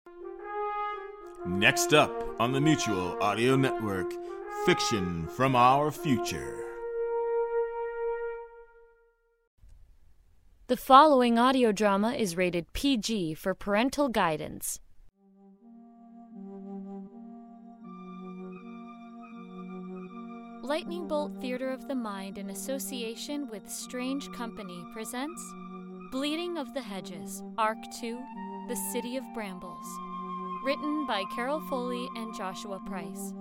Next up on the Mutual Audio Network, Fiction from Our Future. The following audio drama is rated PG for parental guidance. Lightning Bolt Theater of the Mind, in association with Strange Company, presents Bleeding of the Hedges, Arc 2, The City of Brambles. Written by Carol Foley and Joshua Price.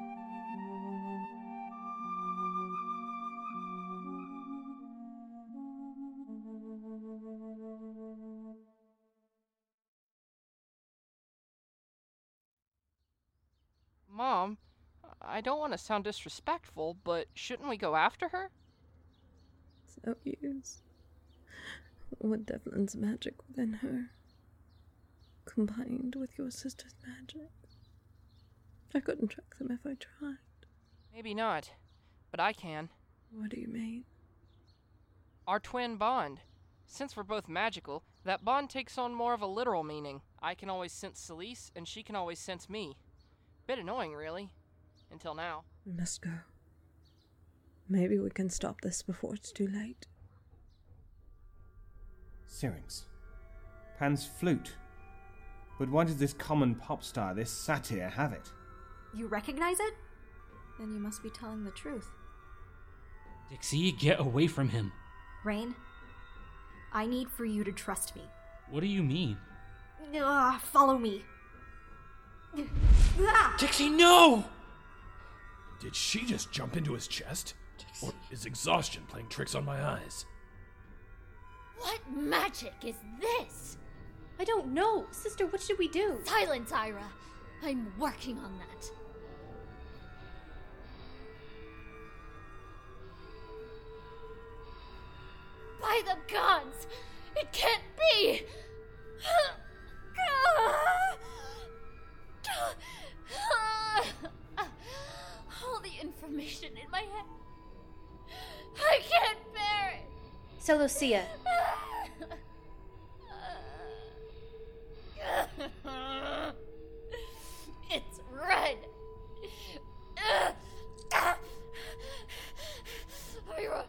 Mom, I don't want to sound disrespectful, but shouldn't we go after her? It's no use. With Devlin's magic within her, combined with your sister's magic, I couldn't track them if I tried. Maybe not, but I can. What do you mean? Our twin bond. Since we're both magical, that bond takes on more of a literal meaning. I can always sense Celise, and she can always sense me. Bit annoying, really. Until now. We must go. Maybe we can stop this before it's too late. Syrinx. Pan's flute. But why does this common pop star, this satyr, have it? You recognize it? Then you must be telling the truth. Dixie, get away from him. Rain, I need for you to trust me. What do you mean? Follow me. Dixie, no! Did she just jump into his chest? Dixie. Or is exhaustion playing tricks on my eyes? What magic is this? I don't know. Sister, what should we do? Silence, Ira. I'm working on that. By the gods! It can't be! All the information in my head. I can't bear it! So, Lucia. It's red. Ira.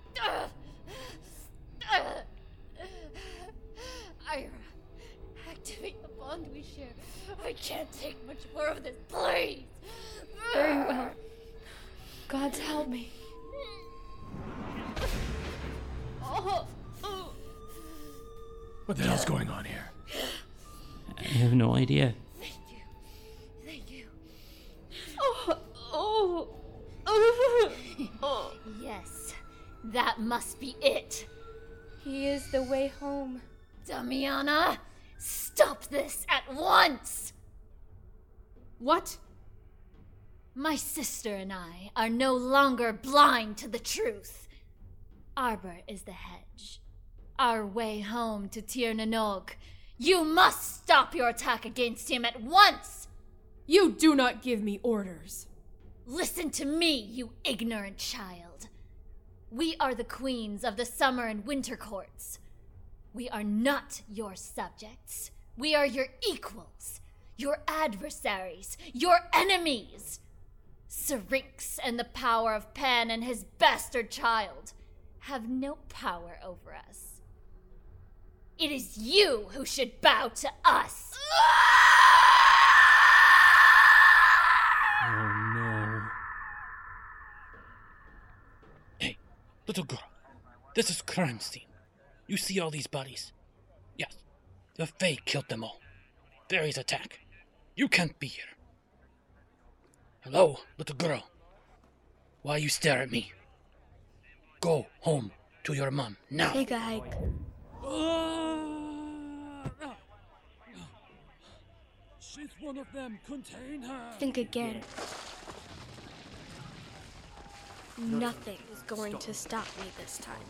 Ira, activate the bond we share. I can't take much more of this, please. Very well. Gods help me. What the hell's going on here? I have no idea. Thank you. Yes, that must be it. He is the way home. Damiana, stop this at once! What? My sister and I are no longer blind to the truth. Arbor is the hedge. Our way home to Tir Nanog. You must stop your attack against him at once! You do not give me orders. Listen to me, you ignorant child. We are the queens of the summer and winter courts. We are not your subjects. We are your equals, your adversaries, your enemies. Syrinx and the power of Pan and his bastard child have no power over us. It is you who should bow to us. Oh no. Hey, little girl. This is crime scene. You see all these bodies? Yes, the Fae killed them all. Fairies attack. You can't be here. Hello, little girl. Why you stare at me? Go home to your mom now. Take a hike. She's one of them. Contain her. Think again. Nothing is going to stop me this time.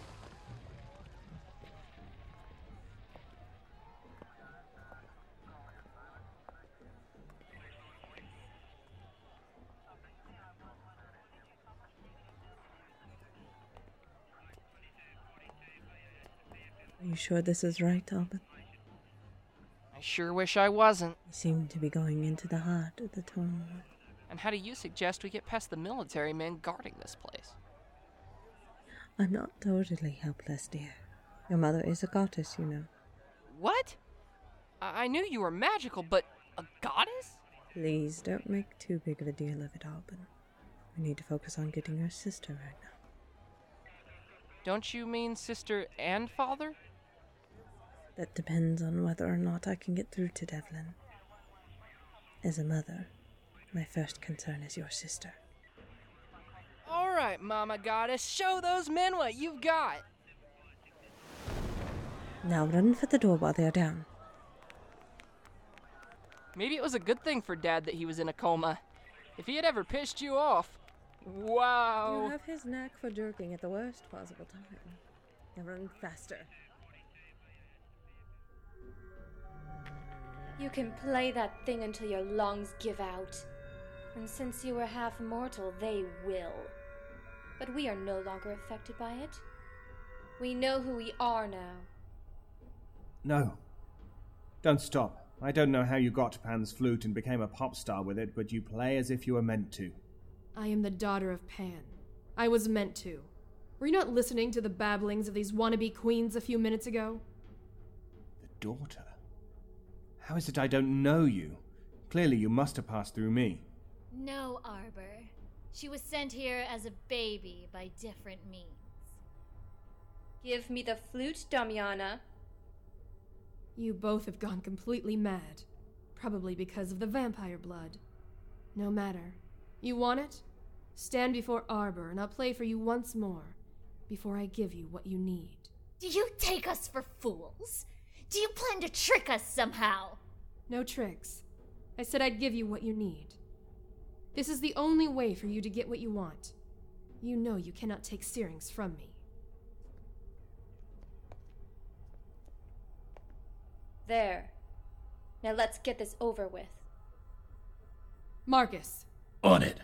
Are you sure this is right, Albert? I sure wish I wasn't. You seem to be going into the heart of the Tornwood. And how do you suggest we get past the military men guarding this place? I'm not totally helpless, dear. Your mother is a goddess, you know. What? I knew you were magical, but a goddess? Please don't make too big of a deal of it, Alban. We need to focus on getting your sister right now. Don't you mean sister and father? That depends on whether or not I can get through to Devlin. As a mother, my first concern is your sister. All right, Mama Goddess, show those men what you've got. Now run for the door while they are down. Maybe it was a good thing for Dad that he was in a coma. If he had ever pissed you off. Wow. You have his knack for jerking at the worst possible time. Now run faster. You can play that thing until your lungs give out. And since you were half mortal, they will. But we are no longer affected by it. We know who we are now. No. Don't stop. I don't know how you got Pan's flute and became a pop star with it, but you play as if you were meant to. I am the daughter of Pan. I was meant to. Were you not listening to the babblings of these wannabe queens a few minutes ago? The daughter? How is it I don't know you? Clearly you must have passed through me. No, Arbor. She was sent here as a baby by different means. Give me the flute, Damiana. You both have gone completely mad. Probably because of the vampire blood. No matter. You want it? Stand before Arbor and I'll play for you once more, before I give you what you need. Do you take us for fools? Do you plan to trick us somehow? No tricks. I said I'd give you what you need. This is the only way for you to get what you want. You know you cannot take Syrinx from me. There. Now let's get this over with. Marcus. On it.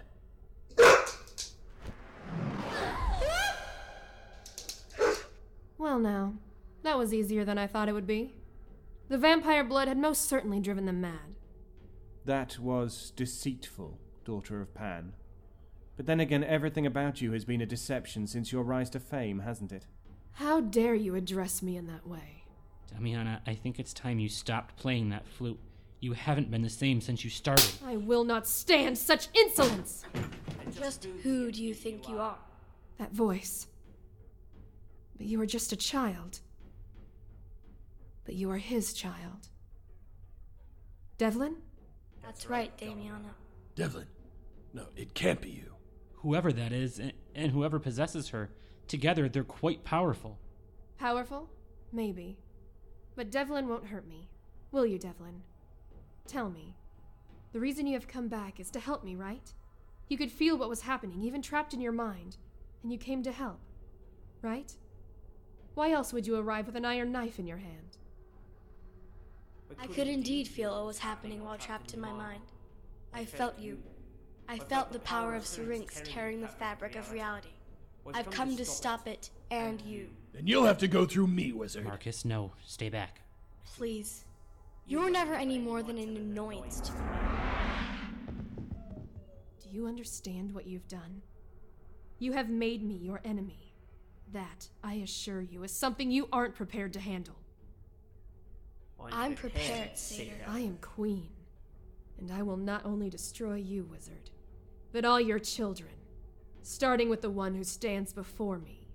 Well now, that was easier than I thought it would be. The vampire blood had most certainly driven them mad. That was deceitful, daughter of Pan. But then again, everything about you has been a deception since your rise to fame, hasn't it? How dare you address me in that way? Damiana, I think it's time you stopped playing that flute. You haven't been the same since you started. I will not stand such insolence! Just who do you think you are? That voice. But you are just a child. But you are his child. Devlin? That's right, Damiana. Devlin. No, it can't be you. Whoever that is, and whoever possesses her, together they're quite powerful. Powerful? Maybe. But Devlin won't hurt me. Will you, Devlin? Tell me. The reason you have come back is to help me, right? You could feel what was happening, even trapped in your mind, and you came to help, right? Why else would you arrive with an iron knife in your hand? I could indeed feel what was happening while trapped in my mind. I felt you. I felt the power of Syrinx tearing the fabric of reality. I've come to stop it, and you. Then you'll have to go through me, wizard. Marcus, no. Stay back. Please. You were never any more than an annoyance to me. Do you understand what you've done? You have made me your enemy. That, I assure you, is something you aren't prepared to handle. I'm prepared, Satyr. I am queen, and I will not only destroy you, wizard, but all your children, starting with the one who stands before me.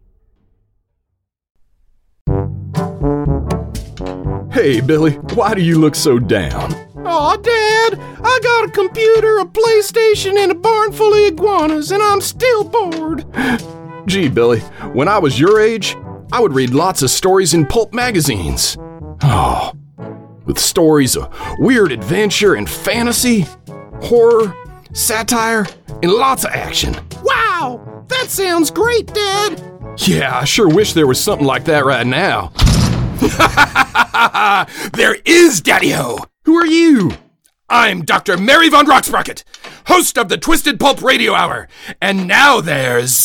Hey, Billy, why do you look so down? Aw, Dad, I got a computer, a PlayStation, and a barn full of iguanas, and I'm still bored. Gee, Billy, when I was your age, I would read lots of stories in pulp magazines. Oh, with stories of weird adventure and fantasy, horror, satire, and lots of action. Wow, that sounds great, Dad. Yeah, I sure wish there was something like that right now. There is, Daddy-O! Who are you? I'm Dr. Mary Von Rocksprocket, host of the Twisted Pulp Radio Hour. And now there's...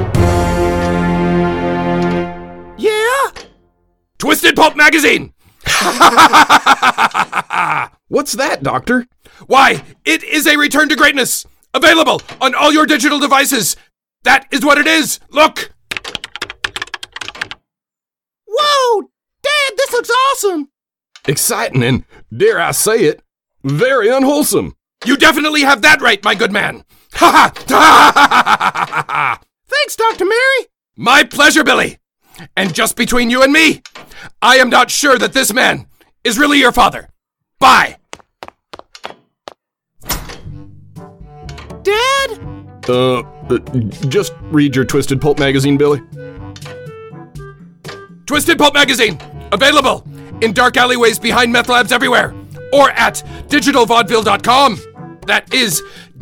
Yeah? Twisted Pulp Magazine! What's that, Doctor? Why, it is a return to greatness! Available on all your digital devices! That is what it is! Look! Whoa! Dad, this looks awesome! Exciting and, dare I say it, very unwholesome. You definitely have that right, my good man! Ha ha! Thanks, Dr. Mary! My pleasure, Billy! And just between you and me, I am not sure that this man is really your father. Bye! Dad? Just read your Twisted Pulp magazine, Billy. Twisted Pulp magazine, available in dark alleyways behind meth labs everywhere, or at digitalvaudeville.com. That is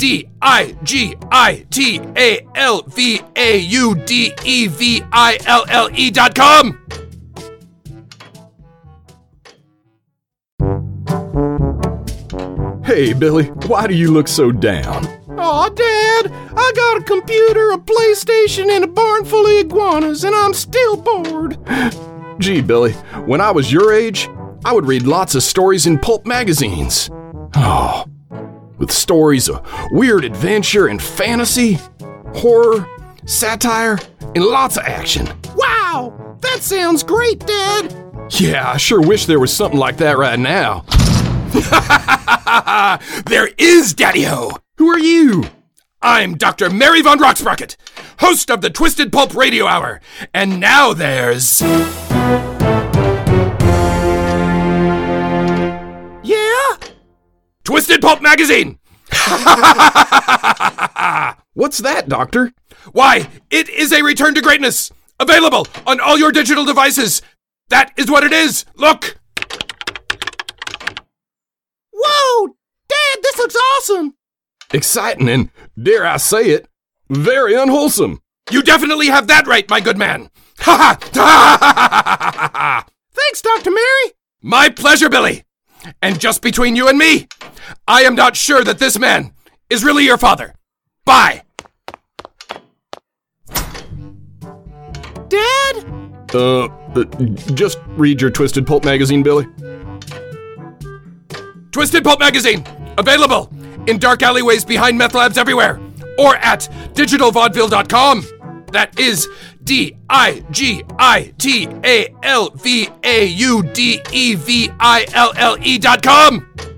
digitalvaudeville.com. Hey, Billy, why do you look so down? Aw, Dad, I got a computer, a PlayStation, and a barn full of iguanas, and I'm still bored. Gee, Billy, when I was your age, I would read lots of stories in pulp magazines. Oh, with stories of weird adventure and fantasy, horror, satire, and lots of action. Wow, that sounds great, Dad. Yeah, I sure wish there was something like that right now. There is, Daddy-O! Who are you? I'm Dr. Mary Von Rocksprocket, host of the Twisted Pulp Radio Hour, and now there's... Yeah? Twisted Pulp Magazine! What's that, Doctor? Why, it is a return to greatness! Available on all your digital devices! That is what it is! Look! Whoa! Dad, this looks awesome! Exciting and, dare I say it, very unwholesome. You definitely have that right, my good man! Ha ha! Thanks, Dr. Mary! My pleasure, Billy! And just between you and me, I am not sure that this man is really your father. Bye! Dad? Just read your Twisted Pulp magazine, Billy. Twisted Pulp magazine, available in dark alleyways behind meth labs everywhere, or at digitalvaudeville.com. That is digitalvaudeville.com.